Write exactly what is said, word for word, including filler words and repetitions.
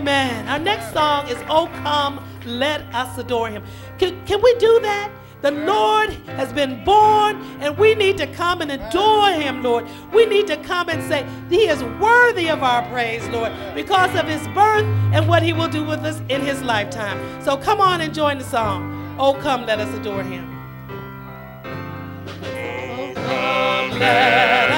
Amen. Our next song is "Oh Come, Let Us Adore Him." Can, can we do that? The Lord has been born, and we need to come and adore Him, Lord. We need to come and say He is worthy of our praise, Lord, because of His birth and what He will do with us in His lifetime. So come on and join the song. Oh, come, let us adore Him. Oh, come, let